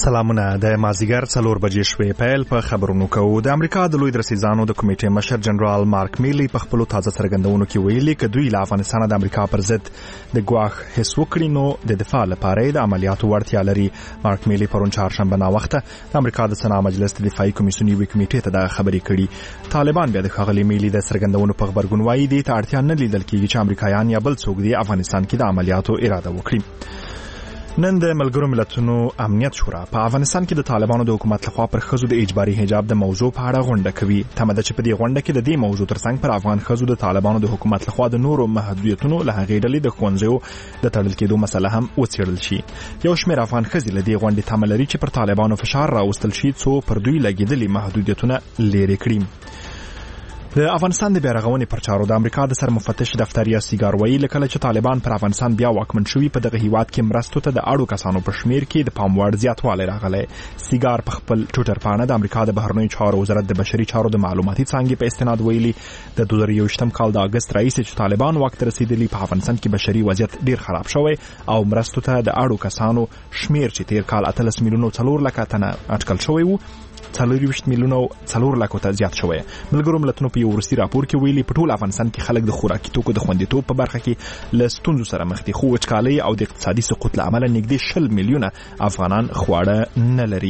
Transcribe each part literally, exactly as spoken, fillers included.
سلامونه د مازیګر څلور بجې شوې پیل په خبرونو کوو. د امریکا د لوی درسیزانو د کمیټې مشر جنرال مارک میلی په خپل تازه څرګندونو کې ویلي چې دوی له افغانستان د امریکا پر ضد د ګواښ هیڅ وکړي نو د دفاع لپاره د عملیاتو وړتیا لري. مارک میلی پرون چهارشنبه ناوخته د امریکا د سنا مجلس د دفاعي کمیسیون یوې کمیټې ته د خبرې کړي. طالبان بیا د ښاغلي میلی د څرګندونو په خبرګون وایي دې ته اړتیا نه لیدل کېږي چې امریکایان یا بل څوک د افغانستان کې د عملیاتو اراده وکړي. نن د ملګرو ملتونو امنیت شورا په افغانستان کې د طالبانو د حکومت لخوا پر ښځو د اجباري حجاب د موضوع په اړه غونډه کوي. تمه ده چې په دې غونډه کې د دې موضوع ترڅنګ پر افغان ښځو د طالبانو د حکومت لخوا د نورو محدودیتونو له هغې ډلې د ښوونځیو د تړل کېدو مسله هم وڅېړل شي. یو شمېر افغان ښځې له دې غونډې تمه لري چې پر طالبانو فشار راوستل شي څو پر دوی لګېدلي محدودیتونه لرې کړي. د افغانستان د بیارغونې پر چارو د امریکا د سرمفتش دفتر یا سیګار وایي لکه چې طالبان پر افغانستان بیا واکمن شوي په دغه هیواد کې مرستو ته د اړو کسانو په شمیر کې د پام وړ زیاتوالی راغلی. سیګار په خپل ټویټر پاڼه د امریکا د بهرنیو چارو وزارت د بشري چارو د معلوماتي څانګې په استناد ویلي د دوه زره یوویشتم کال د اګست راهیسې چې طالبان واک ته رسېدلي په افغانستان کې بشري وضعیت ډیر خراب شوی او مرستو ته د اړو کسانو شمیر چې تیر کال اتلس میلیونو څلور لکه تنه اټکل شوی وو څلور ویشت میلیونو څلور لکو ته زیات شوی. ملګرو ملتونو په یو وروستي راپور کې ویلي په ټول افغانستان کې خلک د خوراکي توکو د خوندیتوب په برخه کې له ستونزو سره مخ دي خو وچکالۍ او د اقتصادي سقوط له امله نږدې شل میلیونه افغانان خواړه نه لري.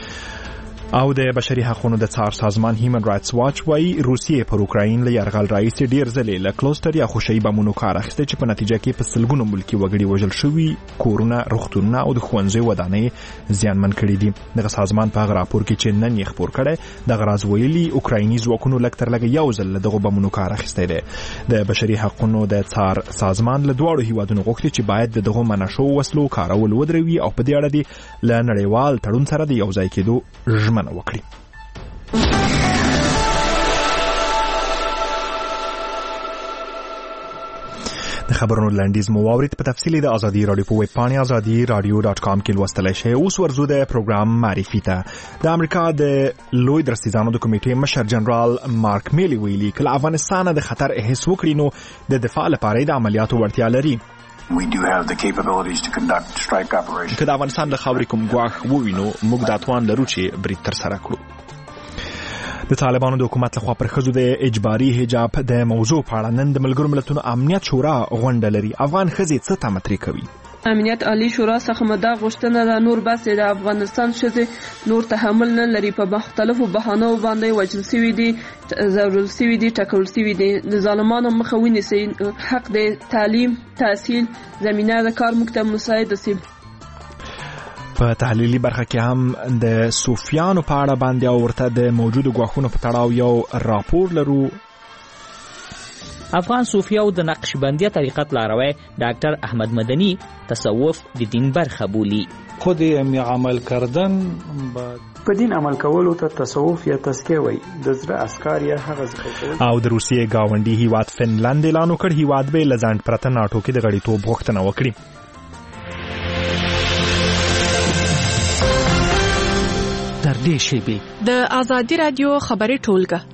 او د بشري حقوقو د څار سازمان هیومن رائټس واچ وایي روسیې پر اوکراین له یرغل راهیسې ډیر ځلې له کلوستر یا خوشي بمونو کار اخیستی چې په نتیجه کې په سلګونو ملکي وګړي وژل شوي، کورونه، روغتونونه او د ښوونځیو ودانۍ زیانمن کړي دي. دغه سازمان په هغه راپور کې چې نن یې خپور کړی دغه راز ویلي اوکرایني ځواکونو لږ تر لږه یو ځل له دغو بمونو کار اخیستی دی. د بشري حقوقو د څار سازمان له دواړو هیوادونو غوښتي چې باید د دغو منع شوو وسلو کارول ودروي او په دې اړه دې له نړیوال تړون سره د یو ځای کېدو ژمنه وکړي. د خبرونو لنډیز مو واورید. په تفصیل د ازادي رادیو په ویب پاڼې ازادي رادیو ډاټ کام کې لوستلی شئ. اوس ورځو د پروګرام معرفي ته. د امریکا د لوی درسیزانو د کمیټې مشر جنرال مارک میلی ویلي که له افغانستانه د خطر احس وکړي نو د دفاع لپاره د عملیاتو وړتیا لري. We do have the capabilities to conduct strike operations. که د افغانستان له خاورې کوم ګواښ ووینو موږ دا توان لرو چې برید ترسره کړو. د طالبانو د حکومت لخوا پر ښځو د اجباري حجاب د موضوع په اړه نن د ملګرو ملتونو امنیت شورا غونډه لري. افغان ښځې څه تمه ترې کوي؟ امنیت عالی شورا څخه مدا غوښتنه ده نور بس د افغانستان ښځې نور تحمل نه لري، په مختلفو بهانو باندې وژل شوي دي، ضروري شوي دي، ټکول شوي دي. د ظالمانو مخه ونیسي. حق د تعلیم، تحصیل، زمینه د کار موږ ته مساعد شي. په تحلیلي برخه کې هم د صوفیانو په اړه باندې او ورته د موجودو ګواښونو په تړاو یو راپور لرو. افغان صوفیاو د نقشبندیه طریقت لاروی ډاکټر احمد مدنی تصوف د دین برخه بولی. خود یې عمل کردن په دین عمل کولو ته تصوف یا تزکیه وایي. د زړه اسکار یا هغه ځای او د روسیې گاونډي هیواد فنلند اعلان وکړ هیواد به له ځان پرته ناټو کې د غړیتوب غوښتنه وکړي. در دې شیبې د ازادي رادیو خبري ټولګه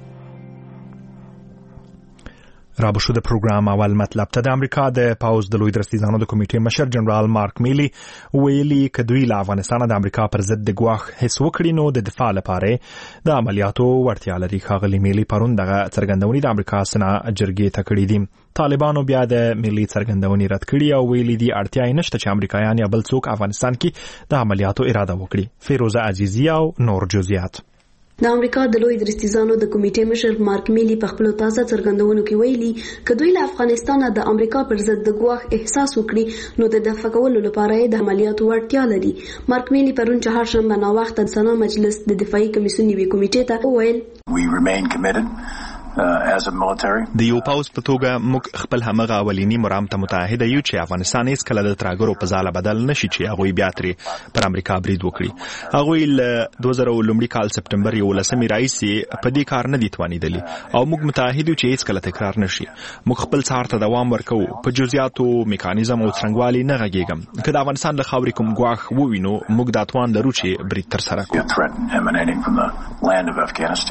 رابو شو د پروګرام اول مطلب ته. د امریکا د پاوز د لوی درسیزانو د کمیټې مشر جنرال مارک میلی ویلي که دوی له افغانستان د امریکا پر ضد د ګواښ هیڅ وکړي نو د دفاع لپاره د عملیاتو وړتیا لري. ښاغلي میلی پرون دغه څرګندونې د امریکا سنا جرګې ته کړې دي. طالبانو بیا د ملي څرګندونې رد کړي او ویلي دي اړتیا یې نشته چې امریکایان یا بل څوک افغانستان کې د عملیاتو اراده وکړي. فیروزه عزیزی او نور جزئیات. د امریکا د لوی درسیزانو د کمیټې مشر مارک میلی په خپل تازه څرګندونو کې ویلي که دوی له افغانستان د امریکا پر ضد د ګواښ احساس وکړي نو د دفاع کولو لپاره د عملیاتو وړتیا لري. مارک میلی پرون چهارشنبه ناوخته د سنا مجلس د دفاعي کمیسیون یوې کمیټې ته وویل We remain committed Uh, as a military. د یو پاوز په توګه موږ خپل همغه اولینی مرام ته متحد یو چې افغانستان هیڅ کله د تراګرو په ځاله بدل نشي چې هغه بیا ترې پر امریکا برید وکړي. هغه له دوه زره لومړي کال سپټمبر یولسمې راهیسې په دې کار نه دي توانیدلی او موږ متحد یو چې هیڅ کله تکرار نشي. موږ خپل څار ته دوام ورکو. په جزئیاتو میکانیزم او څرنګوالي نه غږیږم. که د افغانستان له خاورې کوم ګواښ ووینو موږ دا توان لرو چې برید ترسره کړو.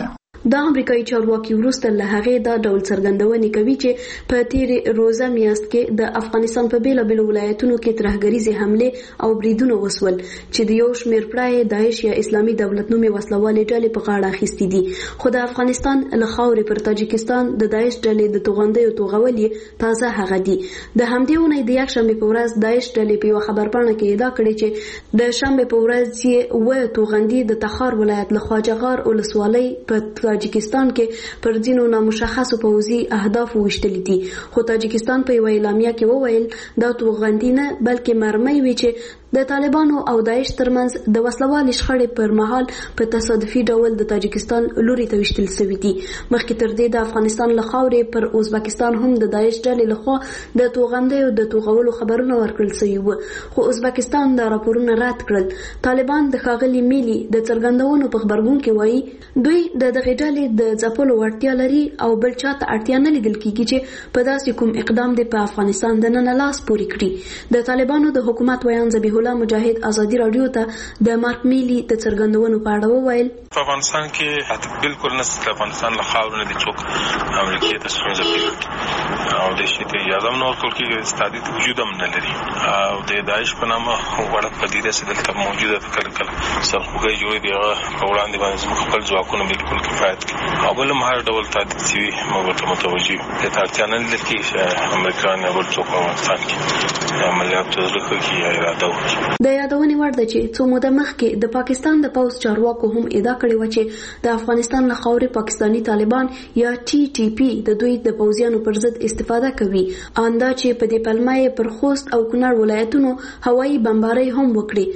د امریکایي چارواکي وروسته له هغې دا ډول څرګندونې کوي چې په تیرې روزه میاشت کې د افغانستان په بیلابیلو ولایتونو کې ترهګریزې حملې او بریدونه وسول چې د یو شمېر پړه داعش یا اسلامي دولت نومې وسلوالې ډلې په غاړه اخیستې دي. خو د افغانستان له خاورې پر تاجکستان د داعش ډلې د توغندیو توغول یې تازه هغه دي. د همدې اونۍ د یکشنبې په ورځ داعش ډلې په یوه خبرپاڼه کې ادعا کړې چې د شنبې په ورځ یې اووه توغندي د تخار ولایت له خواجهغار ولسوالۍ په تاجکستان کې پر ځینو نامشخصو پوځي اهدافو ویشتلي دي. خو تاجکستان په یوه اعلامیه کې وویل دا توغندي نه بلکې مرمۍ وي چې د طالبانو او داعش ترمنځ د وسلوالې شخړې پر مهال په تصادفي ډول د تاجکستان لوري ته ویشتل شوي دي. مخکې تر دې د افغانستان له خاورې پر ازبکستان هم د داعش ډلې لخوا د توغندیو د توغولو خبرونه ورکړل شوي وو، خو ازبکستان دا راپورونه رد کړل. طالبان د ښاغلي میلي د څرګندونو په خبرګون کې وایي دوی د دغې ډلې د ځپلو وړتیا لري او بل چا ته اړتیا نه لیدل کیږي چې په داسې کوم اقدام دی په افغانستان دننه لاس پورې کړي. د طالبانو د حکومت ویان ذبیح الله مجاهد ازادي رادیو ته د مارک میلي د څرګندونو په اړه وویل په افغانستان کې بالکل نشته، افغانستان له خاورې نه دي څوک امریکا ته ستونزه پیدا کړي او د شي ته اجازه نه ورکول کېږي، استعداد وجود هم نه لري او د داعش په نامه وړه پدیده چې دلته موجوده ده کله کله سرخوږی جوړې دي هغه په وړاندې باندې زموږ خپل ځواکونه بالکل کفایت کوي او بل هم هر ډول تهدید شوي موږ ورته متوجه یو. دې ته اړتیا نه لري چې امریکایان یا بل څوک په افغانستان کې عملیات ترسره کړي یا اراده وکړي. د یادونې وړ ده چې څو موده مخکې د پاکستان د پوځ چارواکو هم ادعا کړې وه چې د افغانستان له خاورې پاکستاني طالبان یا ټي ټي پي د دوی د پوځیانو پر ضد استفاده کوي، اندا چې په دې پلمه یې پر خوست او کونړ ولایتونو هوایي بمبارۍ هم وکړي.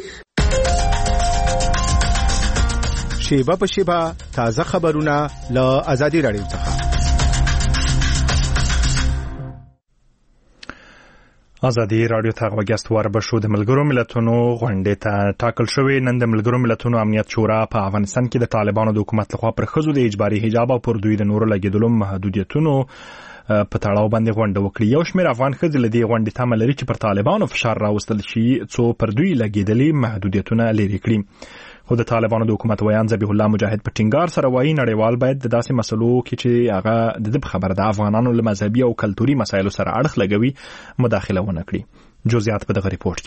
شیبه په شیبه تازه خبرونه له آزادي رادیو څخه. ازادي رادیو ته غوښتنه وربشو د ملګرو ملتونو غونډې ته ټاکل شوې. نن د ملګرو ملتونو امنیت شورا په افغانستان کې د طالبانو د حکومت لخوا پر ښځو د اجباري حجاب او پر دوی د نورو لګیدلو محدودیتونو په تړاو باندې غونډه وکړي. یو شمېر افغان ښځې له دې غونډې تمه لري چې پر طالبانو فشار راوستل شي څو پر دوی لګیدلي محدودیتونه لرې کړي. خو د طالبانو د حکومت ویان ذبیح الله مجاهد په ټینګار سره وایي نړیوال باید د داسې مسلو کې چې هغه د دې خبره د افغانانو له مذهبي او کلتوري مسایلو سره اړخ لګوي مداخله ونه کړي. جزئیات په دغه ریپورت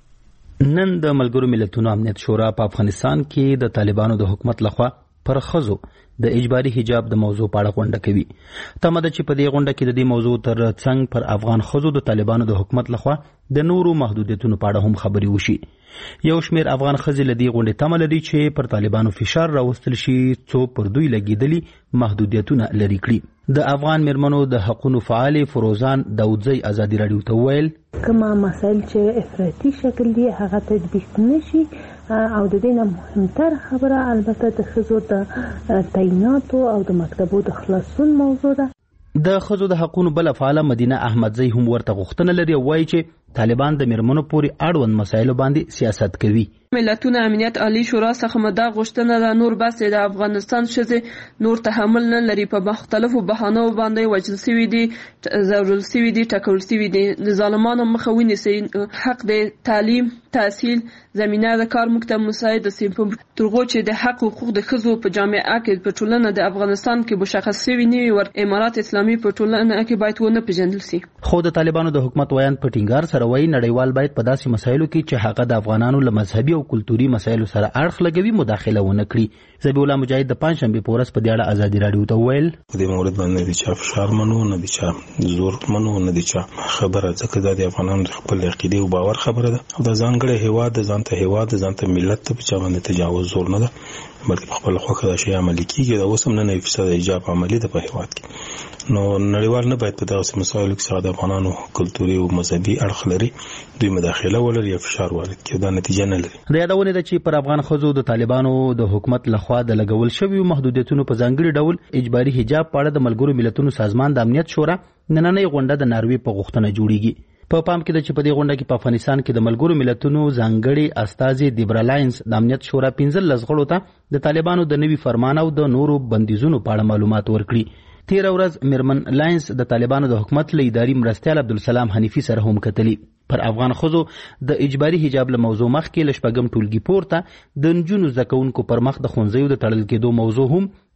کې. نن د ملګرو ملتونو امنیت شورا په افغانستان کې د طالبانو د حکومت لخوا پر ښځو د اجباري حجاب د موضوع په اړه غونډه کوي. تمه ده چې په دې غونډه کې د دې موضوع تر څنګ پر افغان ښځو د طالبانو د حکومت لخوا د نورو محدودیتونو په اړه هم خبرې وشي. یو شمېر افغان ښځې له دې غونډې تمه لري چې پر طالبانو فشار راوستل شي څو پر دوی لګېدلي محدودیتونه لرې کړي. د افغان میرمنو د حقونو فعالې فروزان داودزی ازادي رادیو ته وویل کومه مسایل چې افراطي شکل دي هغه تطبیق نشي او د دې نه مهمتره خبره البته د ښځو د تعیناتو او د مکتبو د خلاصون موضوع ده. د ښځو د حقونو بله فعاله مدینه احمدزی هم ورته غوښتنه لري او وایي چې طالبان د میرمنو پورې اړوند مسایلو باندې سیاست کوي. ملتونه امنیت عالی شورا څخه مدا غوښتنه ده نور بس د افغانستان ښځې نور تحمل نه لري په مختلفو بهانو باندې وژل شوي دي، ضروري شوي دي، ټکول شوي دي. د ظالمانو مخه ونیسي. حق د تعلیم، تحصیل، زمینه د کار مکتب مساعد سیم په ترغو چې د حق حقوق د ښځو په جامعه کې په ټولنه د افغانستان کې مشخص شوي نه ور امارات اسلامي په ټولنه کې باید ونه پیژندل شي. خو د طالبانو د حکومت ویان په ټینګار سره وایي نړیوال باید په داسې مسایلو کې چې هغه د افغانانو له مذهبي او کلتوري مسایلو سره اړخ لګوي مداخله ونه کړي. ذبیح الله مجاهد د پنځشنبې په ورځ په دې اړه ازادي رادیو ته وویل په دې مورد باندې د چا فشار منو نه د چا زور منو نه د چا خبره، ځکه د افغانانو خپل عقیده او باور خبره ده او د ځانګړي هیواد ځانته هیواد ځانته ملت ته په چا باندې تجاوز زور نه ده بلکې خپل خوخه د شی عملي کیږي. دا اوس هم نه فیصد ایجاب عملي ده په هیواد کې. نو نړیوال نه باید په دغه مسایلو کې د افغانانو کلتوري او مذهبي اړخ لري دوی مداخله ولري یا فشار وارد کړي. دا نتیجه نه لري. د یادونه ده چې پر افغان ښځو د طالبانو د حکومت لخوا د لګول شویو محدودیتونو په ځانګړي ډول اجباري حجاب په اړه د ملګرو ملتونو سازمان د امنیت شورا نننۍ غونډه د ناروې په غوښتنه جوړیږي. په پام کې ده چې په دې غونډه کې په افغانستان کې د ملګرو ملتونو ځانګړي استازي دیبرا لاینز د امنیت شورا پنځلس غړو ته د طالبانو د نوي فرمان او د نورو بندیزونو په اړه معلومات ورکړي. تیر ورځ میرمن لاینز د طالبانو د حکومت له اداري مرستیال عبدالسلام حنیفي سره هم کتلي. پر افغان ښځو د اجباري حجاب له موضوع مخکې له شپږم ټولګي پورته د نجونو زده کوونکو پر مخ د ښوونځیو د تړل کېدو موضوع هم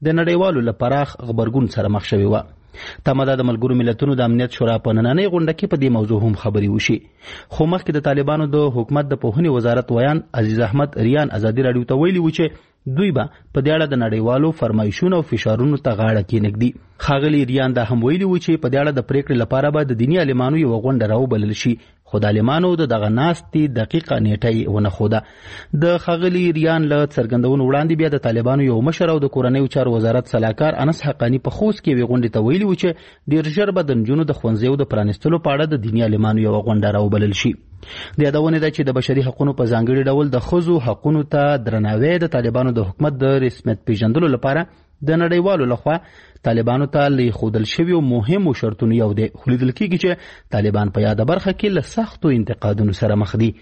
د نړیوالو لپاره خبرګون سره مخ شوی و. تمه ده د ملګرو ملتونو د امنیت شورا په نننۍ غونډه کې په دې موضوع هم خبرې وشي. خو مخکې د طالبانو د حکومت د پوهنې وزارت ویان عزیز احمد ریان ازادي راډیو ته ویلي و چې دوی به په دې اړه د نړیوالو فرمایشونو او فشارونو ته غاړه کېنږدي. ښاغلي ریان دا هم ویلي و چې په دې اړه د پریکړې لپاره به د دیني عالمانو یوه غونډه راوبلل شي، خو د عالمانو د دغه ناستې دقیقه نیټه یې ونه ښوده. د ښاغلي ریان له څرګندونو وړاندې بیا د طالبانو یو مشر او د کورنیو چارو وزارت سلاکار انس حقانی په خوست کې یوې غونډې ته ویلي و چې ډېر ژر به د نجونو د ښوونځیو د پرانیستلو په اړه د دیني عالمانو یوه غونډه راوبلل شي. د یادونې ده چې د بشري حقوقو په ځانګړي ډول د ښځو حقوقو ته درناوی د طالبانو د حکومت د رسمیت پیژندلو لپاره د نړیوالو لخوا طالبانو ته لیکودل شویو مهمو شرطونو یو دی، خو لیدل کېږي چې طالبان په یاده برخه کې له سختو انتقادونو سره مخ دي.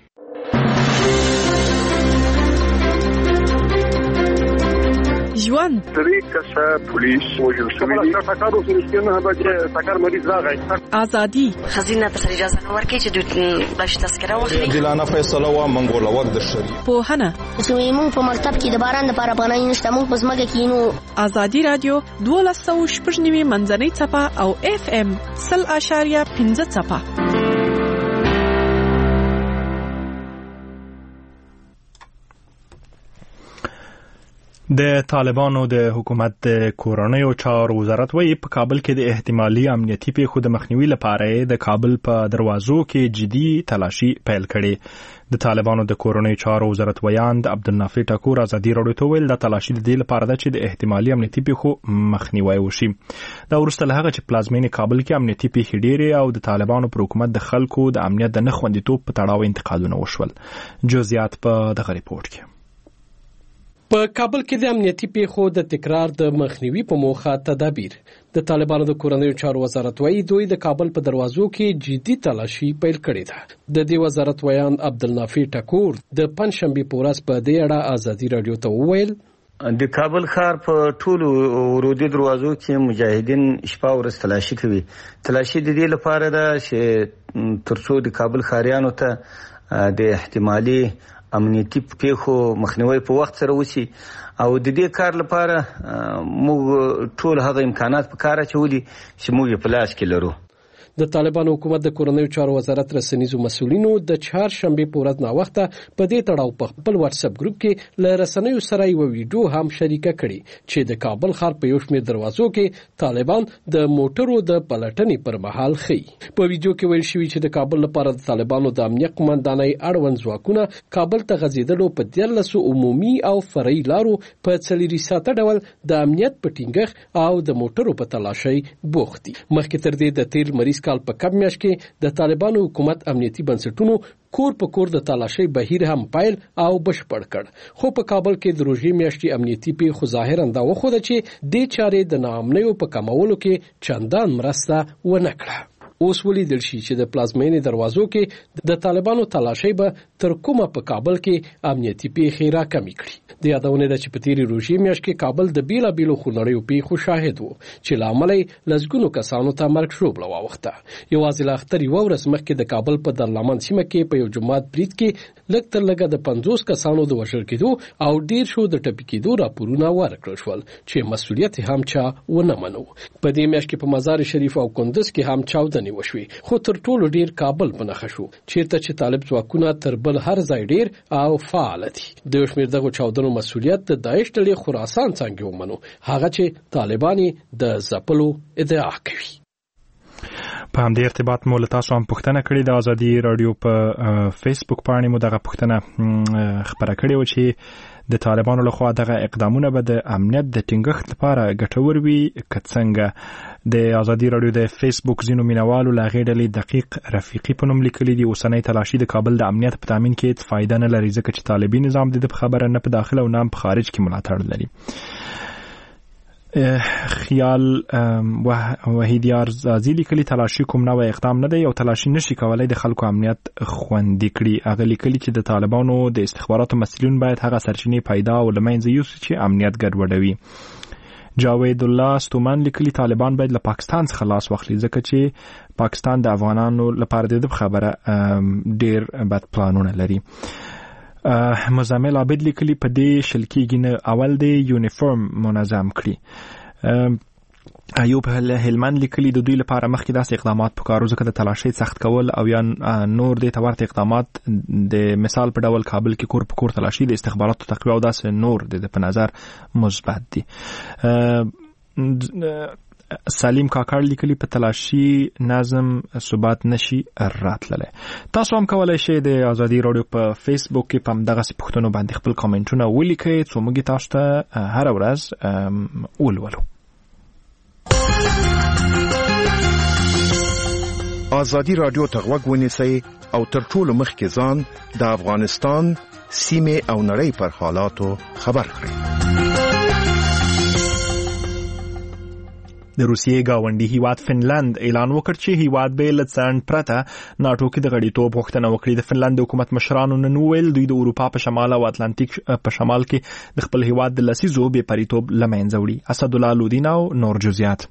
ژوند درې کسه پولیس وژل شوي دي. ټکر وسو نه به چې ټکر مریض راغی. ازادي خزینه ته اجازه نه ورکړي چې دوی باش تذکره واخلي. دلانه فیصله و منګول وخت د شری. پوهنه چې موږ په مکتب کې د باران لپاره پناه نشته، موږ په ځمکه کې نو. ازادي رادیو دولس سوه شپږ نوي منځنۍ څپه او اف ام سل اشاریه پنځه څپه. د طالبانو د حکومت د کورنیو چارو وزارت وایي په کابل کې د احتمالي امنیتي پیښو د مخنیوي لپاره د کابل په دروازو کې جدي تلاشي پیل کړي. د طالبانو د کورنیو چارو وزارت ویان د عبدالنافع ټکور ازادي راډیو ته ویل د تلاشي د دې لپاره ده چې د احتمالي امنیتي پیښو مخنیوي وشي. دا وروسته له هغه چې پلازمینې کابل کې امنیتي پیښې ډېرې او د طالبانو پر حکومت د خلکو د امنیت د نه خوندیتوب په تړاو انتقادونه وشول. جزئیات په دغه ریپورت کې. په کابل کې د امنیتي پیښو د تکرار د مخنیوي په موخه تدابیر. د طالبانو د کورنیو چارو وزارت وایي دوی د کابل په دروازو کې جدي تلاشي پیل کړې ده. د دې وزارت ویان عبدالنافع ټکور د پنځشنبې په ورځ په دې اړه ازادي راډیو ته وویل د کابل ښار په ټولو ورودي دروازو کې مجاهدین شپه ورځ تلاشي کوي. تلاشي د دې لپاره ده چې ترڅو د کابل ښاریانو ته د احتمالي امنیتي پیښو مخنیوي په وخت سره وشي او د دې کار لپاره موږ ټول هغه امکانات په کار اچولي چې موږ یې په لاس کې لرو. د طالبانو حکومت د کورنیو چارو وزارت رسنیزو مسؤلینو د چهارشنبه په ورځ ناوخته په دې تړاو په خپل واتس اپ ګروپ کې له رسنیو سره یو ویډیو هم شریکه کړي چې د کابل ښار په یو شمېر دروازو کې طالبان د موټرو د پلټنې پر مهال ښيي. په ویډیو کې ویل شوی چې د کابل لپاره د طالبانو د امنیت قومندانۍ اړوند ځواکونه کابل ته غځېدلو په دیارلسو عمومي او فرعي لارو په څلوري ساعته ډول د امنیت په ټینګښت او د موټرو په تلاشۍ بوخت دي. مخکې تر دې د تیر مریض کال په کم میاشت کې د طالبانو حکومت امنیتي بنسټونو کور په کور د تلاشۍ بهیر هم پایل او بشپړ کړ. خو په کابل کې د روژې میاشتې امنیتي پیښو ظاهرا دا وښوده چې دې چارې د ناامنیو په کمولو کې چندان مرسته ونه کړه. اوس ولیدل شي چې د پلازمینې دروازو کې د طالبانو تلاشۍ به تر کومه په کابل کې امنیتي پیښې راکمې کړي. د یادونه ده چې په تیرې روژې میاشت کې کابل د بیلابیلو خونړیو پیښو شاهد و چې له امله یې لسګونو کسانو ته مرګ ژوبله واوښته. یوازې له اختر یوه ورځ مخکې د کابل په درلمن سیمه کې په یو جومات برید کې لږ تر لږه د پنځوس کسانو د وژل کېدو او ډېر شو د ټپي کېدو راپورونه ورکړل شول چې مسؤلیت هم چا ونه منو. په دې میاشت کې په مزار شریف او کندز کې هم چاودنې وشوي، خو تر ټولو ډیر کابل په نښه شو چیرته چې طالب ځواکونه تر بل هر ځای ډیر او فعال دي. د شمیر دغه چاودنو مسؤلیت د داعش ډلې خراسان څنګه ومنو، هغه چې طالبان د ځپلو ادعا کوي. په همدې ارتباط مو له تاسو هم پوښتنه کړې د ازادي راډیو په فیسبوک پاڼې مو دغه پوښتنه خبره کړې و چې د طالبانو لخوا دغه اقدامونه به د امنیت د ټینګښت لپاره ګټور وي که څنګه. د ازادي راډیو د فیسبوک ځینو مینوالو له هغې ډلې دقیق رفیقي په نوم لیکلي دي اوسنۍ تلاشي د کابل د امنیت په تامین کې هېڅ فایده نه لري ځکه چې طالبي نظام د ده په خبره نه په داخل او نه په خارج کې ملاتړ لري. خیال وحیدیار زازی لیکلي تلاشي کوم نوی اقدام نه دی او تلاشي نشي کولای د خلکو امنیت خوندي کړي. هغه لیکلي چې د طالبانو د استخباراتو مسؤلین باید هغه سرچینې پیدا او له منځه یوسي چې امنیت ګډوډوي. جاوید الله ستومن لیکلي طالبان باید له پاکستان څخه لاس واخلي ځکه چې پاکستان د افغانانو لپاره د خبره ډیر بد پلانونه لري. مزامل عابد لیکلي په دې شل کېږي نه اول د یونیفورم منظم کړي. ایوب هلمند لیکلي د دوی لپاره مخکې داسې اقدامات پکارو ځکه د تلاشۍ سخت کول او یا نور د تورت اقدامات د مثال په ډول کابل کې کور په کور تلاشي د استخباراتو تقویه او داسې نور د په نظر مثبت دي. سلیم کاکړ لیکلي په تلاشي نظم ثبات نشي راتللی. تاسو هم کولای شئ د ازادي رادیو په فیسبوک کې په همدغسې پوښتنو باندې خپل کامنټونه ولیکئ څو موږ تاسو ته هره ورځ ولولو. ازادي رادیو ته غوږ ونیسئ او تر ټولو مخکې ځان د افغانستان سیمې او نړۍ پر حالاتو خبر کړئ. د روسیې گاونډي هیواد فنلند اعلان وکړ چې هیواد به له ځنډ پرته ناټو کې د غړیتوب غوښتنه وکړي. د فنلند حکومت مشرانو نن وویل دوی د اروپا په شمال او اتلانتیک په شمال کې د خپل هیواد د لسیزو بې پریتوب له منځه وړي. اسدالله لودین او نور جزئیات.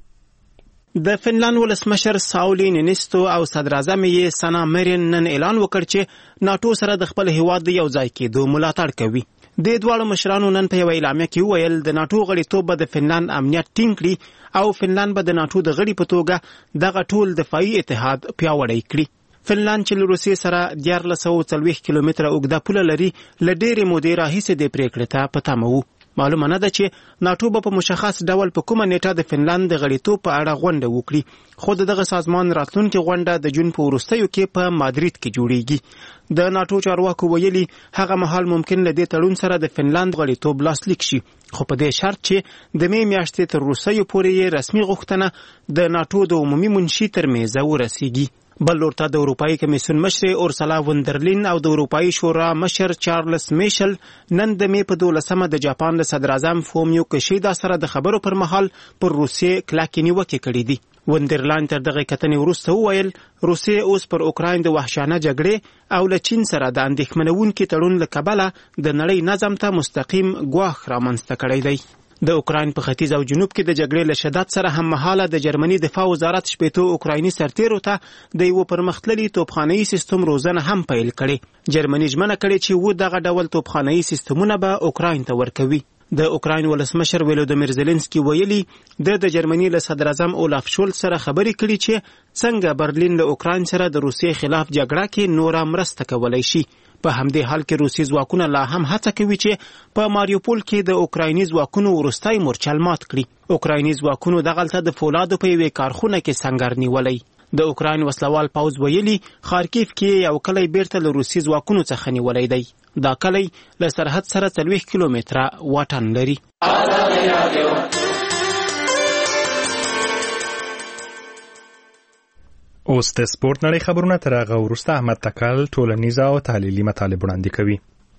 د فنلند ولسمشر ساولی نینیستو او صدر اعظم یې سنا مرین نن اعلان وکړ چې ناټو سره د خپل هیواد د یو ځای کېدو ملاتړ کوي. د دواړو مشرانو نن په یو اعلامیه کې وویل د ناټو غړیتوب به د فنلند امنیت ټینګ کړي او فنلند به د ناټو د غړي په توګه دغه ټول دفاعي اتحاد پیاوړی کړي. فنلند چې له روسیې سره دیارلس سوه څلوېښت کیلومتره اوږده پوله لري له ډېرې مودې راهیسې دې پرېکړې ته په تمه وو. معلومه نه ده چې ناټو به په مشخص ډول په کومه نیټه د فنلند د غړیتوب په اړه غونډه وکړي، خو دغه سازمان راتلونکې غونډه د جون په وروستیو کې په مادرید کې جوړیږي. د ناټو چارواکو ویلي هغه مهال ممکن له دې تړون سره د فنلند غړیتوب لاسلیک شي، خو په دې شرط چې د مې میاشتې تر وروستیو پورې رسمي غوښتنه د ناټو د عمومي منشي تر میزه ورسیږي. بل لورته د اروپایي کمیسیون مشر اورسلا وندرلین او د اروپایي شورا مشر چارلز میشل نن د مې په دولسمه د جاپان د صدر اعظم فومیو کیشیدا سره د خبرو پر مهال پر روسیې کلکې نیوکې کړې دي. وندرلاین تر دغه کتنې وروسته وویل روسیې اوس پر اوکراین د وحشیانه جګړې او له چین سره د اندېښمنونکي تړون له کبله د نړۍ نظم ته مستقیم ګواښ رامنځته کړی دی. د اوکراین په ختیځ او جنوب کې د جګړې له شدت سره هم مهاله د جرمني دفاع وزارت شپېتو اوکرایني سرتیرو ته د یو پرمختللي توپخانه‌ایي سیستم روزنه هم پیل کړي. جرمني ژمنه کړې چې و دغه ډول توپخانه‌ایي سیستمونه به اوکراین ته ورکوي. د اوکراین ولسمشر ولودیمیر زيلنسکي ویلي د د جرمني له صدر اعظم اولاف شولز سره خبرې کړي چې څنګه برلین له اوکراین سره د روسیې خلاف جګړه کې نوره مرسته کولای شي. په همدې حال کې روسي ځواکونه لا هم هڅه کوي چې په ماریوپول کې د اوکرایني ځواکونو وروستی مورچل مات کړي. اوکرایني ځواکونو دغلته د فولادو په یوې کارخونه کې سنګر نیولی. د اوکراین وسلوال پوځ ویلي خارکیف کې یو کلی بیرته له روسي ځواکونو څخه نیولی دی. دا کلی له سرحد سره څلوېښت کیلومتره واټن لري. اوس د سپورت نړۍ خبرونه تر هغه وروسته احمد تکل ټولنیزه او تحلیلي مطالب وړاندې کوي.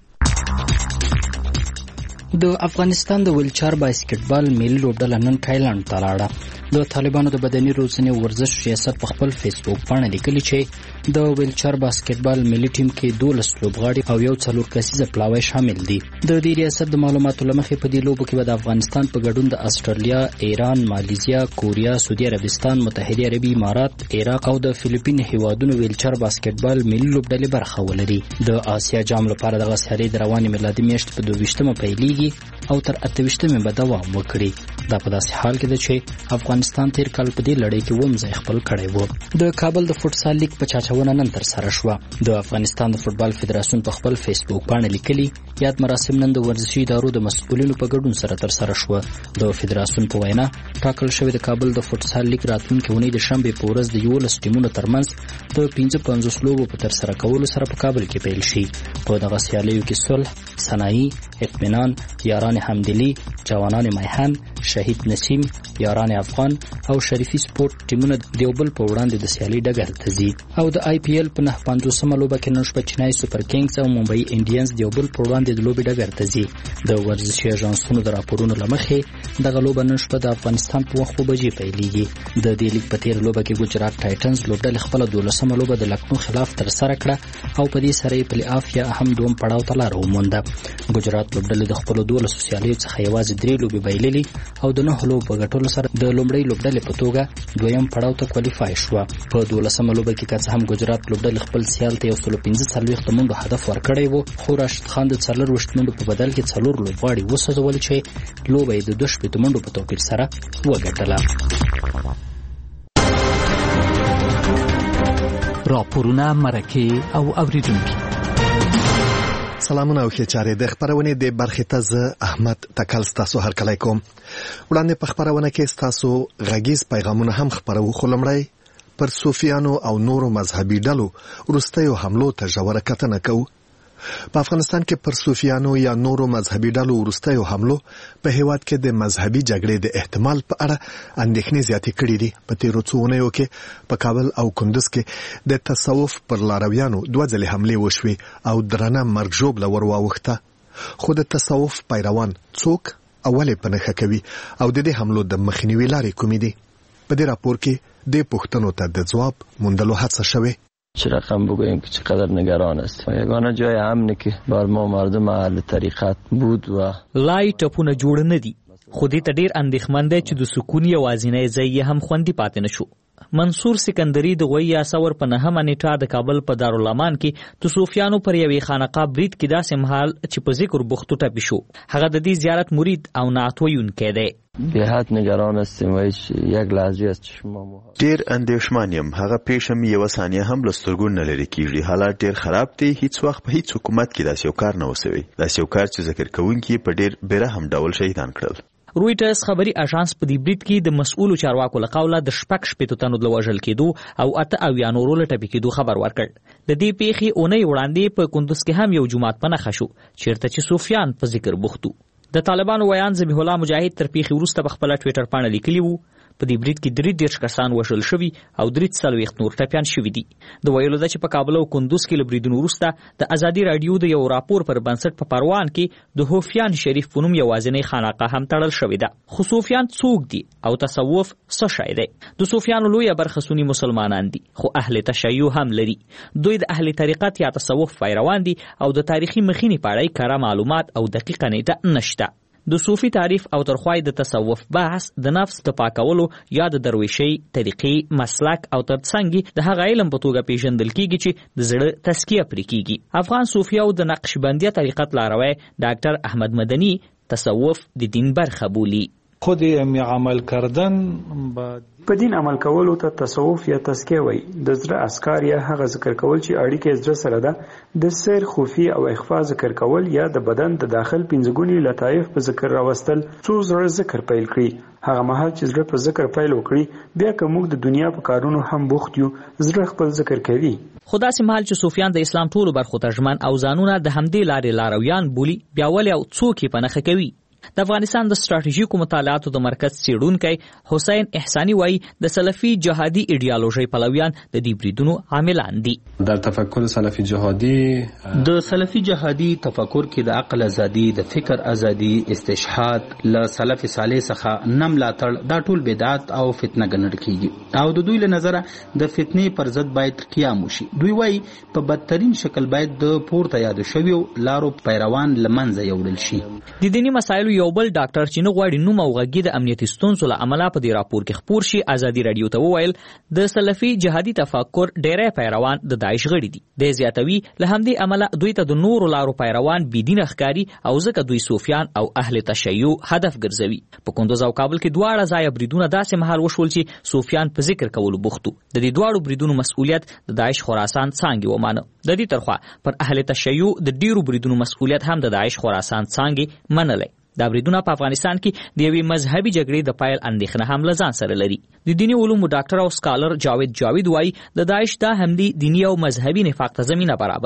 د افغانستان د ویلچر باسکټبال ملي لوبډله نن تایلند ته لاړه. د طالبانو د بدني روزنې ورزش ریاست په خپل فیسبوک باندې لیکلي چې د ویلچر باسکټبال ملي ټیم کې دولس لوبغاړي او یو څلور کسیزه پلاوی شامل دي. د دې ریاست د معلوماتو لمخې په دې لوبو کې به د افغانستان په ګډون د استرالیا، ایران، مالیزیا، کوریا، سعودي عربستان، متحده عربي امارات، عراق او د فلیپین هیوادونو ویلچر باسکټبال ملي لوبډلې برخه ولري. د آسیا جام لپاره دغه سیالي د روانې میلادي میاشتې په دوه ویشتمه پیلېږي او تر اته ویشتمه به دوام وکړي. دا په داسې حال کې ده چې افغانستان تیر کال په دې لړۍ کې اووم ځای خپل کړی و. د کابل د فوټسال لیګ په چاچونه نن تر سره شوه. د افغانستان د فوټبال فدراسیون په خپل فیسبوک باندې لیکلي یاد مراسم نن د ورزشي ادارو د مسؤلینو په ګډون سره تر سره شوه. د فدراسیون په وینا ټاکل شوی د کابل د فوټسال لیګ راتلونکي اونۍ د شنبې په ورځ د یولس ټیمونو ترمنځ د پنځه پنځوس لوبو په تر سره کولو سره په کابل کې پیل شي. په دغه سیالیو کې صلح، صنایع، اطمینان، یاران حمدلی، جوانان میهن، شهید نسیم، یاران افغان او شریفي سپورت ټیمونه دیوبل په وړاندې د سیالي ډګر ته ځي. او د آی پی ایل په نه پنځوسمه لوبه کې نن شپه چنای سوپر کینګز او ممبئی انډینز دیوبل په وړاندې لوبډلې د لوبې ډګر ته ځي. د ورزشي اژانسونو د راپورونو له مخې دغه لوبه نن شپه د افغانستان په وخت بجې پیلېږي. د دې لیګ په تیر لوبه کې ګجرات ټایټنز لوبډلې خپل دولسمه لوبه د لکنو خلاف تر سره کړه او په دې سره یې پلی آف یا هم دوم پړاو ته لاره ومونده. ګجرات لوبډلې د خپل دولسو سیالیو څخه یوازې درې لوبې بایللې او د نهو لوبو په ګټلو سره د لومړۍ لوبډلې په توګه دویم پړاو ته کوالیفای شوه. په دولسمه لوبه کې که څه هم ګجرات لوبډلې خپل سیال ته یو سل پنځه څلوېښت منډو هدف ورکړی و، خو راشد خان د څلرویشت منډو په بدل کې څلور لوبغاړي وسوځول چې لوبه یې د دوه شپېتو منډو په توپیر سره وګټله. راپورونه، مرکې او اوریدونکي. سلامونه او ښه چارې. د خبرونې د برخې ته زه احمد تکل ستاسو هرکلی کوم. وړاندې په خبرونه کې ستاسو غږیز پیغامونه هم خپرو، خو لومړی پر صوفیانو او نورو مذهبي ډلو وروستیو حملو ته ژوره کتنه کوو. په افغانستان کې پر صوفیانو یا نورو مذهبي ډلو وروستیو حملو په هیواد کې د مذهبي جګړې د احتمال په اړه اندېښنې زیاتې کړې دي. په تیرو څو اونیو کې په کابل او کندوز کې د تصوف پر لارویانو دوه ځلې حملې وشوې او درنه مرګ ژوبله ور واوښته. خو د تصوف پیروان څوک اولې په نښه کوي او د دې حملو د مخنیوي لارې کومې دي؟ په دې راپور کې د پوښتنو ته د ځواب موندلو هڅه شوې. چه رقم بگوییم که چقدر نگران است. یگانه جای امنی که بر ما مردم اهل طریقت بود و لای ټپونه جوړ نه دي، خو دې ته ډیر اندېښمن دی چې د سکون یوازینی ځای هم خوندي پاتې نشو. منصور سکندری د غوی اسور په نهمه نیټه د کابل په دارالامان کې د صوفیانو پر یوې خانقاه برید کې داسې مهال چې په ذکر بوختو ټپي شو. هغه د دې زیارت مرید او نعت ویونکی دی. بهت نگران هستیم و هیچ یک لحظه از چشم ما ډیر اندېښمان یم. هغه پیښه مې یوه ثانیه هم له سترګو نه لرې کېږي. حالات ډیر خراب دی. هیڅ وخت په هیڅ حکومت کې داسې یو کار نه و سوی. داسې یو کار چې ذکر کوونکي په ډیر بېرحم ډول شهیدان کړل. رویټرز خبري اژانس په دې برید کې د مسؤلو چارواکو له قوله د شپږ شپېتو تنو د وژل کېدو او اته اویا نورو له ټپي کېدو خبر ورکړ. د دې پیښې اونۍ وړاندې په کندوز کې هم یو جومات په نښه شو چیرته چې صوفیان په ذکر بوختو. د طالبانو ویان ذبیح الله مجاهد تر پیښې وروسته په خپله ټویټر پاڼه لیکلي وو په دې برید کې درې دېرش کسان وژل شوي او درې څلوېښت نور ټپیان شوي دي. د ویلو ده چې په کابل او کندوز کې له بریدونو وروسته د ازادي راډیو د یو راپور پر بنسټ په پروان کې د هوفیان شریف په نوم یوازینۍ خانقاه هم تړل شوې ده. خو صوفیان څوک دي او تصوف څه شی دی؟ د صوفیانو لویه برخه سني مسلمانان دي، خو اهل تشیع هم لري. دوی د اهل طریقت یا تصوف پیروان دي او د تاریخي مخینې په اړه کره معلومات او دقیقه نیټه نشته. د صوفي تعریف او ترخوای د تصوف بحث د نفس د پاکولو یا د درویشي طریقې، مسلک او ترڅنګ د هغه علم په توګه پیژندل کیږي چې د زړه تزکیه پرې کیږي. افغان صوفي او د نقشبندیه طریقت لاروی ډاکټر احمد مدني تصوف د دین برخه بولي. خود می عمل کردن په دین عمل کولو ته تصوف یا تزکیه وایي. د زړه اسکار یا هغه ذکر کول چې اړیکې زړه سره ده، د سیر، خوفي او اخفا ذکر کول یا د بدن د داخل پنځګوني لطایف په ذکر راوستل. څو زړه ذکر پیل کړي، هغه مهال چې زړه په ذکر پیل وکړي، بیا که موږ د دنیا په کارونو هم بوخت یو، زړه خپل ذکر کوي. خو داسې مهال چې صوفیان د اسلام ټولو برخو ته ژمن او ځانونه د همدې لارې لارویان بولي، بیا ولې او څوک یې په نښه کوي؟ د افغانستان د ستراتیژیکو مطالعاتو د مرکز څېړونکی حسین احساني وایي د سلفي جهادي ایډیالوژۍ پلویان د دې بریدونو عاملان دي. در تفکر سلفي جهادي د سلفي جهادي تفکر کې د عقل ازادي، د فکر ازادي، استشهاد له سلف صالح څخه نه ملاتړ، دا ټول بدعت او فتنه ګڼل کیږي او د دوی له نظره د فتنې پر ضد باید قیام وشي. دوی وایي په بدترین شکل باید د پورته یادو شویو لارو پیروان له منځه یوړل شي. د دیني مسایلو یو بل ډاکټر چې نه غواړي نوم او غږی د امنیتي ستونزو له امله په دې راپور کې خپور شي ازادي راډیو ته وویل د سلفي جهادي تفکر ډیری پیروان د داعش غړي دي. د زیاتوي له همدې امله دوی ته د نورو لارو پیروان بيدینه ښکاري او ځکه دوی صوفیان او اهل تشیع هدف ګرځوي. په کندوز او کابل کې دواړه ځای بریدونه داسې مهال وشول چې صوفیان په ذکر کولو بوختو. د دې دواړو بریدونو مسؤلیت د داعش خراسان څانګې ومانه. د دې ترخوا پر اهل تشیع د ډیرو بریدونو مسؤلیت هم د داعش خراسان څانګې منلې. دا بریدونه په افغانستان کې د یوې مذهبي جګړې د پیل اندېښنه هم له ځان سره لري. د دیني علومو ډاکټر او سکالر جاوید جاوید وایي د داعش دا حملې دیني او مذهبي نفاق ته زمینه برابروي.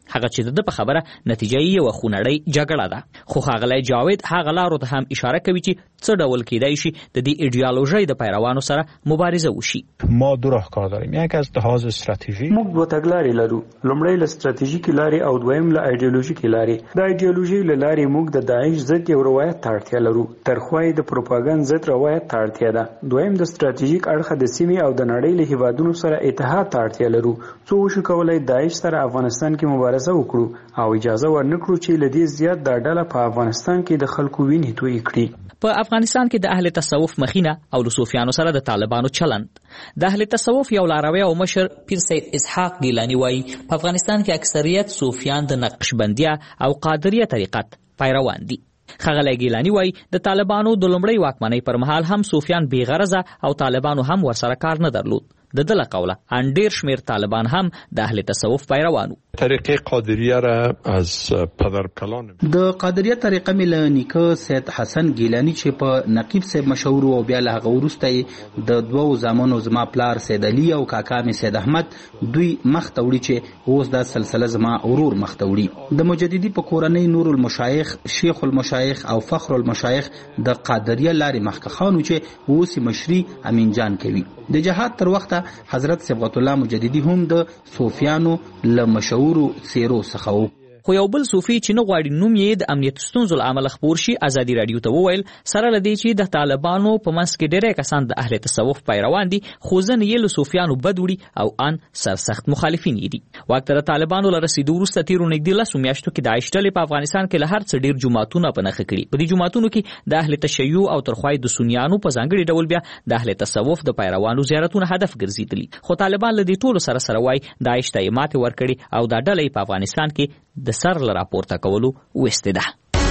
هغه چې د په خبره نتیجه یې یو خونړی جګړه ده. خو ښاغلی جاوید هغه لارو ته هم اشاره کوي چې څه ډول کېدای شي د دې ایډیالوژۍ د پیروانو سره مبارزه وشي. ما دو راهکار داریم. یک از لحاظ استراتژیک موږ دوه تګلارې لرو. لومړی له ستراتیژیکې لارې او دویم له ایډیالوژیکې لارې. د ایډیالوژۍ له لارې موږ د داعش ضد یو روایت ته اړتیا لرو. ترخوا یې د پروپاګند ضد روایت ته اړتیا ده. دویم د ستراتیژیک اړخه د سیمې او د نړۍ له هیوادونو سره اتحاد ته اړتیا لرو. څو وشو کولای داعش سره افغانستان کې مبارزه وکړو او اجازه ورنکړو چې له دې زیات دا ډله په افغانستان کې د خلکو وینې تویې کړي. په افغانستان کې د اهل تصوف مخینه او د صوفیانو سره د طالبانو چلند. د اهل تصوف یو لاروی او مشر پیر سید اسحاق ګیلانی وایي په افغانستان کې اکثریت صوفیان د نقشبندیه او قادریه طریقت پیروان دي. ښاغلی ګیلانی وایي د طالبانو د لومړۍ واکمنۍ پر مهال هم صوفیان بې غرضه او طالبانو هم ورسره کار نه درلود. د دله قوله ان ډیر شمیر طالبان هم د اهل تصوف پیروانو. طریقه قادریه را از پدر کلان د قادریه طریقه مل نیکه سید حسن ګیلانی چې په نقیب صاحب مشهور او بیا له هغه وروسته د دوو زمانو زما پلار سید علي او کاکا می سید احمد دوی مخ ته وړي چې اوس دا سلسله زما اورور مخ ته وړي. د مجددي په کورنۍ نور المشایخ، شیخ المشایخ او فخر المشایخ د قادریه لارې مخکې خانو چې اوس مشري امین جان کوي. د جهاد تر وخته حضرت صبغت الله مجددي هم د صوفیانو له مشهورو څیرو څخه و. خو یو بل صوفي چې نه غواړي نوم یې د امنیت ستونزو له امله خپور شي ازادي راډیو ته وویل سره له دې چې د طالبانو په منځ کې ډېری کسان د اهل تصوف پیروان دي خو ځینې یې له صوفیانو بد وړي او ان سرسخت مخالفین یې دي. واک ته د طالبانو له رسېدو وروسته تېرو نږدې لسو میاشتو کې داعش ډلې په افغانستان کې له هر څه ډېر جوماتونه په نښه کړي. په دې جوماتونو کې د اهل تشیع او ترخوای د سنیانو په ځانګړي ډول بیا د اهل تصوف د پیروانو زیارتونه هدف ګرځېدلي. خو طالبان له دې ټولو سره سره وایي داعش ته یې ماتې ورکړې او دا ډله په افغانستان کې د سر له راپورته کولو وسته ده.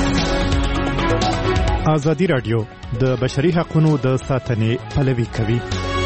ازادي راډیو د بشري حقوقو د ساتنې پلوي کوي.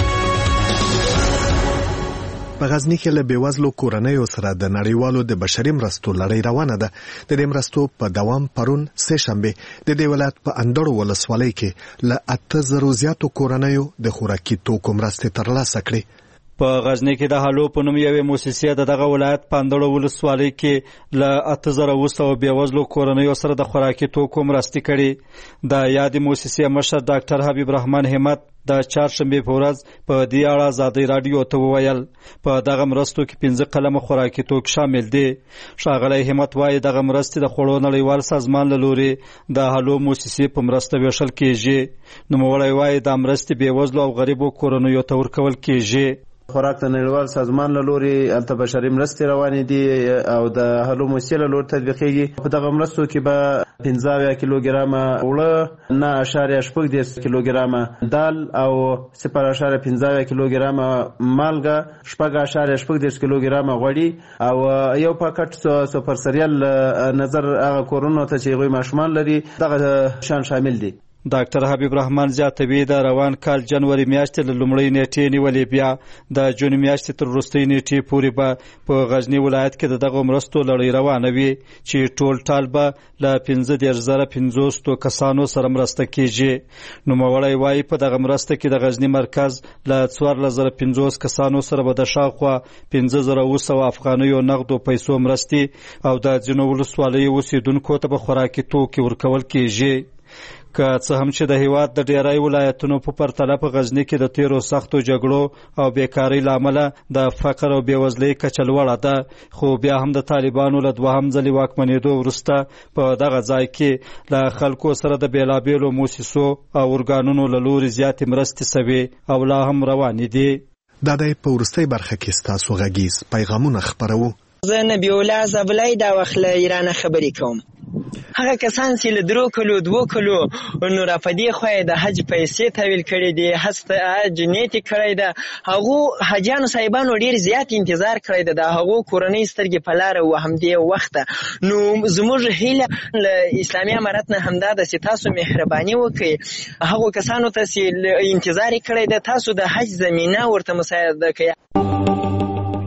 په غزنی کې له بېوزلو کورنیو سره د نړیوالو د بشري مرستو لړۍ روانه ده. د دې مرستو په دوام پرون سه شنبه د دې ولایت په اندړو ولسوالۍ کې له اته زرو زیاتو کورنیو د خوراکي توکو مرستې ترلاسه کړې. په غزنی کې د هالو په نوم یوې مؤسسې د دغه ولایت په اندړو ولسوالۍ کې له اته زره اوه سوه بېوزلو کورنیو سره د خوراکي توکو مرستې کړې. د یادې مؤسسې مشر ډاکټر حبیب رحمان همت د چهارشنبې په ورځ په دې اړه ازادي راډیو ته وویل په دغه مرستو کې پنځه قلمه خوراکي توکي شامل دي. ښاغلی همت وایي دغه مرستې د خوړو نړیوال سازمان له لورې د هالو مؤسسې په مرسته ویشل کیږي. نوموړی وایي دا مرستې بېوزلو او غریبو کورنیو ته ورکول کیږي. خوراک د نړیوال سازمان له لورې هلته بشري مرستې روانې دي او د هلو مؤسسې له لورې تطبیقېږي. په دغه مرستو کې به پنځه اویا کیلوګرامه اوړه، نه اشاریه شپږ دېرش کیلوګرامه دال او صفر اشاریه پنځه اویا کیلوګرامه مالګه، شپږ اشاریه شپږ دېرش کیلوګرامه غوړي او یو پاکټ سوپر سریال نظر هغه کورونو ته چې هغوی ماشومان لري دغه شان شامل دي. ډاکټر حبیب رحمان زیاتوي د روان کال جنوري میاشتې له لومړۍ نیټې نیولې بیا د جون میاشتې تر وروستۍ نیټې پورې به په غزني ولایت کې د دغو مرستو لړۍ روانه وي چې ټول ټال به له پنځه دېرش زره پنځوستو کسانو سره مرسته کیږي. نوموړی وایي په دغه مرسته کې د غزني مرکز له څوارلس زره پنځوس کسانو سره به د شاوخوا پنځه زره اوه سوه افغانیو نغدو پیسو مرستې او د ځینو ولسوالیو اوسېدونکو ته به خوراکي توکي ورکول کیږي. که څه هم چې د هیواد د ډیری ولایتونو په پرتله په غزني کې د تیرو سختو جګړو او بیکارۍ له امله د فقر او بېوزلۍ کچه لوړه ده، خو بیا هم د طالبانو له دوهم ځلې واکمنېدو وروسته په دغه ځای کې له خلکو سره د بېلابېلو موسسو او ارګانونو له لورې زیاتې مرستې سوې او لا هم روانې دي. دا د په وروستۍ برخه کې ستاسو غږیز پیغامونه خپروو. زه نبیالله زبلی دا وخت له ایرانه خبرې کوم. هغه کسان چې له درو کلو دوو کلو نو را په دې خوا د حج پیسې تحویل کړي دي، هسته حج نیت یې کړی ده، هغو حاجیانو صاحبانو ډېر زیات انتظار کړی ده، د هغو کورنۍ سترګې په لاره و همدې وخته. نو زموږ هیله له اسلامي امارت نه همدا ده چې تاسو مهرباني وکړئ، هغو کسانو ته چې انتظار یې کړی ده تاسو د حج زمینه ورته مساعده کړئ.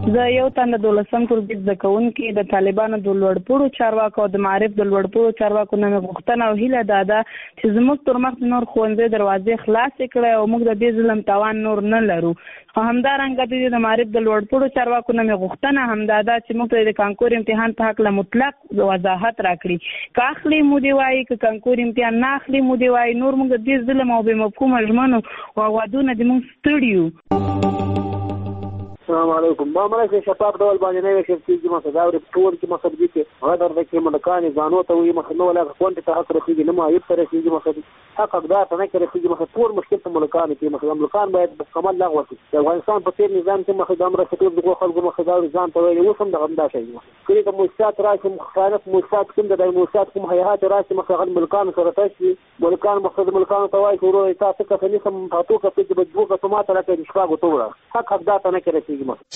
زه یو تن د دولسم ټولګي زده کوونکي د طالبانو د لوړپوړو چارواکو او د معارف د لوړپوړو چارواکو نه مې غوښتنه او هیله دا ده چې زموږ تر مخ نور ښوونځي دروازې خلاصې کړي او موږ د دې ظلم توان نور نه لرو. خو همدارنګه د معارف د لوړپوړو چارواکو نه مې غوښتنه همدا ده چې موږ ته د کانکور امتحان په هکله مطلق وضاحت راکړي. که اخلي مو دې وایي که کانکور امتحان نه اخلي مو دې وایي، نور موږ د دې ظلم او بې مفهومه ژمنو او وعدونه دې موږ ستړي یو. السلام علیکم. ما مله چې شفاف ډول باندې نه وشي چې ما صداوري ټول کې مقصد دي چې غدر د کې ملکانې ځانو ته وي مخ نو ولا کوونټ ته حق رسیدي نه ما یو تر رسیدي مقصد حق اقدار ته نه کې رسیدي مخ ټول مشکل ته ملکانې کې مخ ملکان باید کمال لغوه شي. د افغانستان په تیر نظام کې مخ د امر خطر د خلکو مخ داوري ځان ته وي وسم د غندا شي کړي ته موسسات راشي مخالف موسسات کوم د موسسات کوم هيئات راشي مخ غل ملکان سره تاسو ملکان مقصد ملکان ته وایي ورو تاسو څه نه سم تاسو کې د بدبو په ماته راکې شپه غوټوره حق اقدار ته نه کې رسیدي مخ.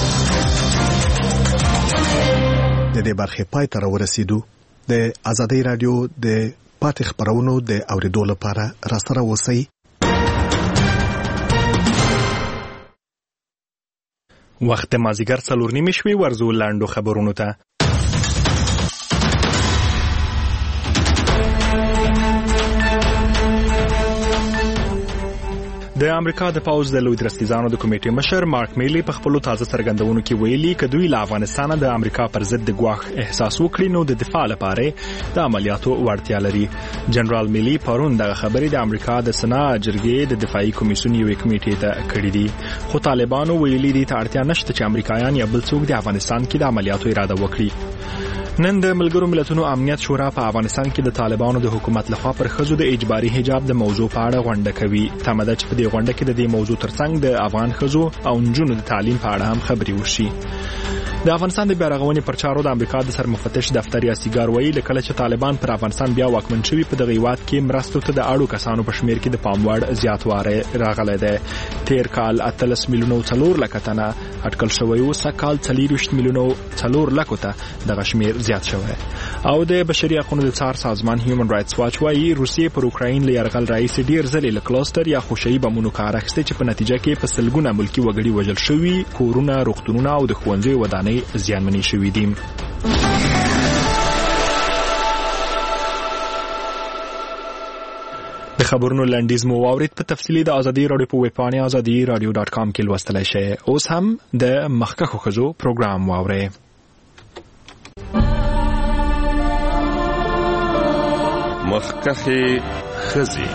د دې برخې پای ته ورسېدو. د ازادي رادیو د پاتې خبرونو د اوریدو لپاره راسره اوسئ. وخت مازیګر څلور نیمې شوي، ورځو لاندو خبرونو ته. د امریکا د پوز د لوی درستیزانو د کمیټې مشر مارک میلی په خپل تازه څرګندونو کې ویلي چې دوی له افغانستان د امریکا پر ضد د ګواښ احساس وکړي نو د دفاع لپاره د عملیاتو وړتیا لري. جنرال میلی پرون دغه خبرې د امریکا د سنا جرګې د دفاعي کمیسیون یوې کمیټې ته کړې دي، خو طالبانو ویلي دي ته اړتیا نشته چې امریکایان یا بل څوک د افغانستان کې د عملیاتو اراده وکړي. نن د ملګرو ملتونو امنیت شورا په افغانستان کې د طالبانو د حکومت لخوا پر ښځو د اجباري حجاب د موضوع په اړه غونډه کوي. تمه ده چې په دې غونډه کې د دې موضوع ترڅنګ د افغان ښځو او نجونو د تعلیم په اړه هم خبرې وشي. د افغانستان د بیارغونې پر چارو د امریکا د سرمفتش دفتر یاسیګار وایي کله چې طالبان پر افغانستان بیا واکمن شوي په دغه هیواد کې مرستو ته د اړو کسانو په شمیر کې د پام وړ زیاتوالی راغلی دی. تیر کال اتلس میلیونو څلور لکه تنه اټکل شوی و، سږ کال څلېرویشت میلیونو څلور لکو ته دغه شمیر زیات شوی. او د بشري حقوقو د څار سازمان هیومن رائټس واچ وایي روسیې پر اوکراین له یرغل راهیسې ډېر ځلې له کلاسټر یا خوشایي بمونو کار اخیستی چې په نتیجه کې په سلګونه ملکي وګړي وژل شوي، کورونه، روغتونونه او د ښوونځیو ودانۍ زیانمنې شوي دي. د خبرونو لنډیز مو واورید، په تفصیلی د ازادي رادیو په ویب پاڼه ازادي رادیو ډاټ کام کې لوستلی شئ. اوس هم د مخکښو ښځو پروګرام واورئ. مخکښې ښځې.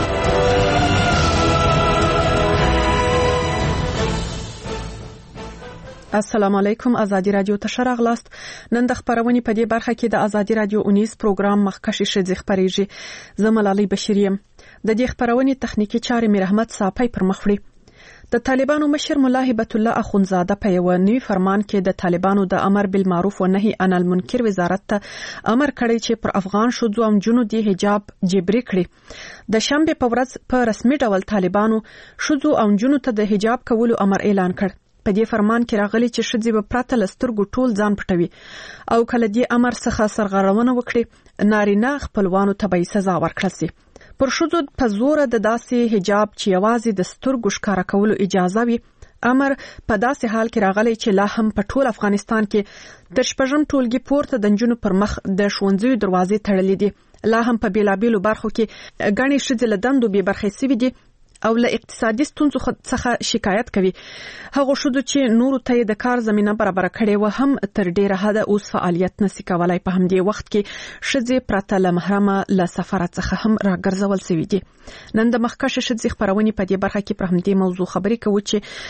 السلام علیکم. ازادي رادیو ته ښه راغلاست. نن د خبرونې په دې برخه کې د ازادي رادیو اونیز پروګرام مخکښې ښځې خبرېږي. زه ملالۍ بشیر یم. د دې خبرونې تخنیکی چارې میر احمد صافی پر مخ وړي. د طالبانو مشر مولا هبت الله اخونزاده په یو نوی فرمان کې د طالبانو د امر بالمعروف و نهي عن المنکر وزارت ته امر کړی چې پر افغان ښځو او نجونو د حجاب جبري کړي. د شنبه په ورځ په رسمي ډول طالبانو ښځو او نجونو ته د حجاب کولو امر اعلان کړ. په دې فرمان کې راغلي چې ښځې به پرته له سترګو ټول ځان پټوي او کله دې امر څخه سرغړونه وکړي نارینه خپلوانو ته به سزا ورکړل شي. پر ښځو په زور د داسې حجاب چې یوازې د سترګو ښکارا کولو اجازه وي امر په داسې حال کې راغلی چې لا هم په ټول افغانستان کې تر شپږم ټولګي پورته د نجونو پر مخ د ښوونځیو دروازې تړلې دي. لا هم په بیلابیلو برخو کې ګڼې ښځې له دندو بې برخې شوي دي او له اقتصادي ستونزو څخه شکایت کوي. هغه ښځو چې نورو ته د کار زمينه برابر کړي و هم تر ډیره حده اوس فعالیت نشي کولای. په همدې وخت کې ښځې پرته له محرمه له سفر څخه هم راګرځول شوي دي. نن د مخکښ ښځې خبرونه په دې برخه کې پر همدې موضوع خبرې کوي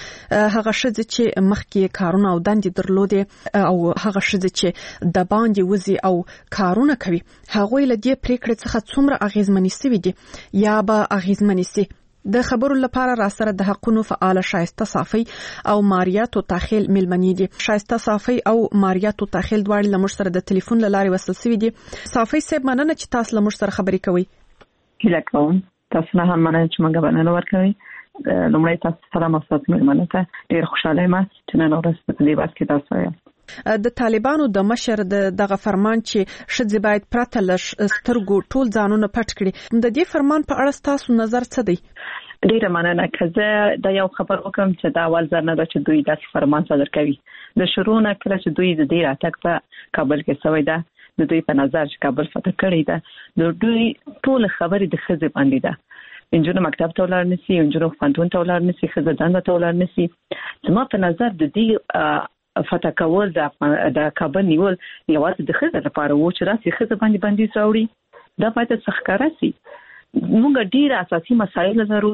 چې هغه ښځې چې مخکې کارونه او دندې درلودې او هغه ښځې چې د باندې وزي او کارونه کوي هغه له دې پریکړې څخه څومره اغیزمنې شوي دي یا به اغیزمنې شي. د خبرو لپاره را سره د حقونو فعال شایسته صافی او ماریا توتاخیل ملمنې دي. شایسته صافی او ماریا توتاخیل دواړه لمر سره د ټلیفون لارې وصل شوي دي. صافی صاحب مننه چې تاسو لمر سره خبرې کوي. هیله کوم تاسو نه هم مننه چې موږ باندې ورکوي. لومړی تاسو سلام او ستاسو ملمنه ته ډیر خوشاله یم چې نن ورځ په دې وخت کې تاسو یې د طالبانو د مشر د دغه فرمان چې ښځې باید پرته له سترګو ټول ځانونه پټ کړي. د دې فرمان په اړه تاسو نظر څه دی؟ ډیره مننه. که زه د یو خبر وکم چې دا اول ځل نه ده چې دوی داسې فرمان صادر کوي. د شروع نه کله چې دوی د دې راتګ په کابل کې شوی ده، د دوی په نظر چې کابل فتح کړی ده، د دوی ټول خبرې د ښځې باندې ده. انجونو مکتب ته ولاړ نسی، انجونو پوهنتون ته ولاړ نسی، ښځه دنده ته ولاړ نسی. زما په نظر د دې فتح کول د کابل نیول یوازې د ښځې لپاره و چې راسي ښځه باندې بندیز راوړي. دا باید څرګنده شي. موږ ډیر اساسي مسایل لرو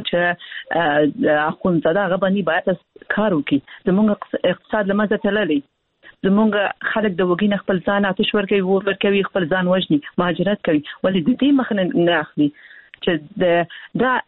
چې اخوندزاده هغه باندې باید کار وکړي. زموږ اقتصاد لمزه تللی، زموږ خلک د وګین خپل ځان آتش ورکوي، ور ورکوي، خپل ځان وژني، مهاجرت کوي. ولې د دې مخ نه اخلي چې د دا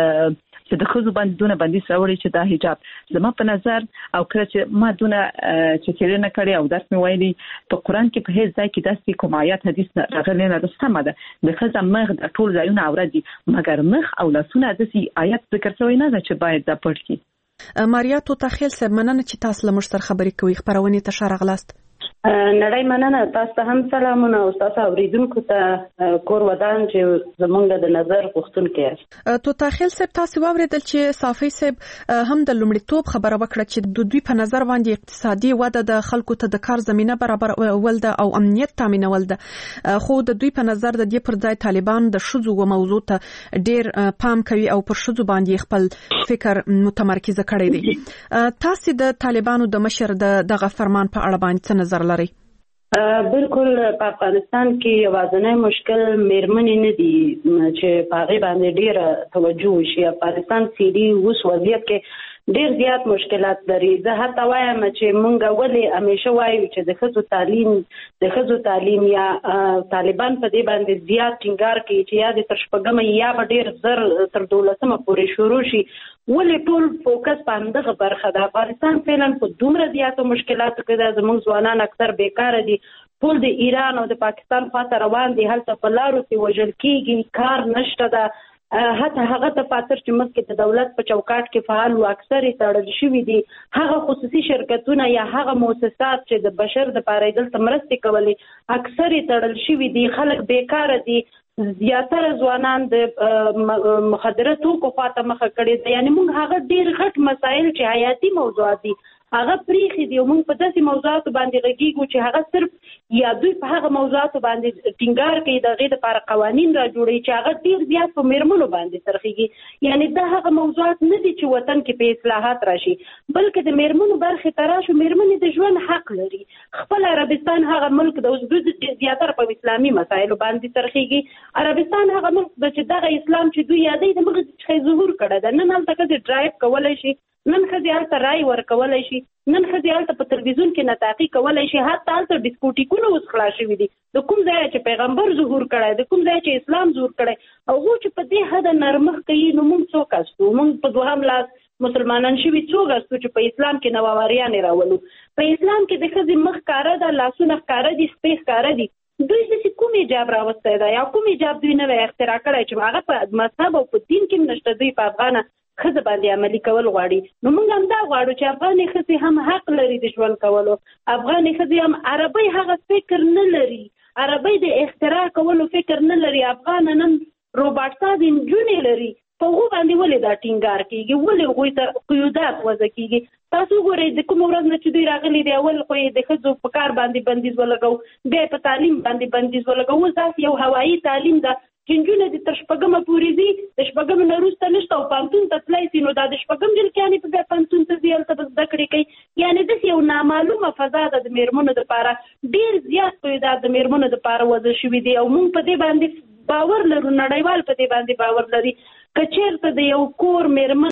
چې د ښځو باندې دونه بندیز راوړي چې دا حجاب زما په نظر او کله چې ما دونه چې څېړنه کړې او درس مې ویلي په قرآن کې په هیڅ ځای کې داسې کوم آیات حدیث راغلی نه ده. سمه ده د ښځه مخ د ټول ځایونه عورت دي، مګر مخ او لاسونه داسې آیات ذکر شوی نه ده چې باید دا پټ کړي. ماریا توتاخیل صاحب، مننه چې تاسو له موږ سره خبرې کوئ. خبرونه ته ښه راغلاست. نړۍ مننه. تاسو ته هم سلامونه او تاسو اوریدونکو ته کور ودان چې زمونږ د نظر غوښتونکي یاست. توتاخیل صاحب، تاسو واوریدل چې صافی صاحب هم د لومړیتوب خبره وکړه چې د دوی په نظر باندې اقتصادي وده د خلکو ته د کار زمينه برابرول ده او امنیت تامینول ده، خو د دوی په نظر د دې پر ځای طالبان د شذو و موضوع ته ډیر پام کوي او پر شذو باندې خپل فکر متمرکز کړی دی. تاسو د طالبانو د مشر دغه فرمان په اړه باندې څه نظر لرئ؟ بالکل په افغانستان کې یوازینی مشکل میرمنې نه دي چې په هغې باندې ډېره توجه وشي. افغانستان سیدي اوس وضعیت کې ډېر زیات مشکلات لري. زه حتی وایم چې مونږ ولې همیشه وایو چې د ښځو تعلیم د ښځو تعلیم یا طالبان په دې باندې زیات ټینګار کوي چې یا د تر شپږمې یا به ډېر زر تر دولسمه پورې شروع شي. ولې ټول فوکس په همدغه برخه ده؟ افغانستان فعلا په دومره زیاتو مشکلاتو کې ده، زموږ ځوانان اکثر بیکاره دي، ټول د ایران او د پاکستان خواته روان دي، هلته په لارو کې وژل کېږي، کار نشته ده. حتی هغه دفاتر چې مخکې د دولت په چوکاټ کې فعال و اکثر یې تړل شوي دي. هغه خصوصي شرکتونه یا هغه مؤسسات چې د بشر دپاره یې دلته مرستې کولې اکثر یې تړل شوي دي. خلک بیکاره دي، زیاتره ځوانان د مخدره توکو خواته مخه کړې ده. یعنې موږ هغه ډېر غټ مسایل چې حیاتي موضوعات دي هغه پریښي دي او موږ په داسې موضوعاتو باندې غږیږو چې هغه صرف یا دوی په هغه موضوعاتو باندې ټینګار کوي د هغې دپاره قوانین را جوړوي چې هغه ډېر زیات په میرمنو باندې څرخیږي. یعنې دا هغه موضوعات نه دي چې وطن کې په اصلاحات راشي، بلکې د میرمنو برخې ته راشو. میرمنې د ژوند حق لري. خپل عربستان هغه ملک د اوس دوی زیاتره په اسلامي مسایلو باندې څرخیږي. عربستان هغه ملک ده چې دغه اسلام چې دوی یادوي د مغز څخه ظهور کړی ده. نن هلته ښځې ډرایو کولی شي، نن ښځې هلته رای ورکولی شي، نن ښځې هلته په تلویزیون کې نطاقي کولی شي. حتی هلته ډسکوټیکونه اوس خلاص شوي دي. د کوم ځای چې پیغمبر ظهور کړی، د کوم ځای چې اسلام ظهور کړی، هغو چې په دې حده نرمښت کوي، نو موږ څوک استو؟ موږ په دوهم لاس مسلمانان شوي څوک استو چې په اسلام کې نوآوریانې راولو؟ په اسلام کې د ښځې مخ ښکاره ده، لاسونه ښکاره دي، سپۍ ښکاره دي. دوی داسې کوم ایجاب راوستی ده یا کوم ایجاب دوی نوی اختراع کړی چې هغه په مذهب او په دین کې هم نشته، دوی په افغانه ښځه باندې عملي کول غواړي. نو موږ هم دا غواړو چې افغانې ښځې هم حق لري د ژوند کولو. افغانې ښځې هم عربۍ هغه فکر نه لري، عربۍ د اختراع کولو فکر نه لري. افغانه نن روباټ ساز نجونې لري، په هغو باندې ولې دا ټینګار کېږي؟ ولې هغوی ته قیودات وضع کېږي؟ تاسو وګورئ د کومه ورځ نه چې دوی راغلي دي، اول خو یې د ښځو په کار باندې بندیز ولګو، بیا په تعلیم باندې بندیز ولګو. اوس داسې یو هوایي تعلیم ده چې نجونې دې تر شپږمه پورې ځي، د شپږمې نه وروسته نشته او پوهنتون ته تللی سي، نو دا د شپږم جلکیانې په بیا پوهنتون ته ځي، هلته به زده کړې کوي. یعنې داسې یو نامعلومه فضا ده د میرمنو دپاره. ډېر زیات قیودات د میرمنو دپاره وضع شوي دي او موږ په دې باندې باور لرو، نړیوال په دې باندې باور لري. که چېرته د یو کور میرمن